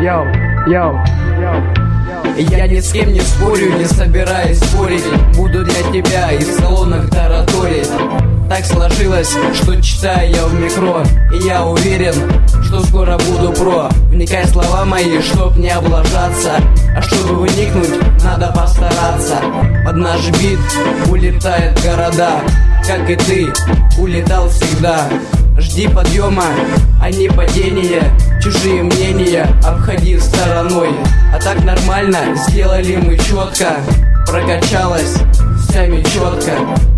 Йоу, йоу. Я ни с кем не спорю, не собираюсь спорить. Буду для тебя и в салонах тараторить. Так сложилось, что читаю я в микро, и я уверен, что скоро буду про. Вникай в слова мои, чтоб не облажаться, а чтобы выникнуть, надо постараться. Под наш бит улетают города, как и ты улетал всегда. Жди подъема, а не падения. Чужие мнения обходи стороной. А так нормально сделали мы четко. Прокачалась вся мечетка.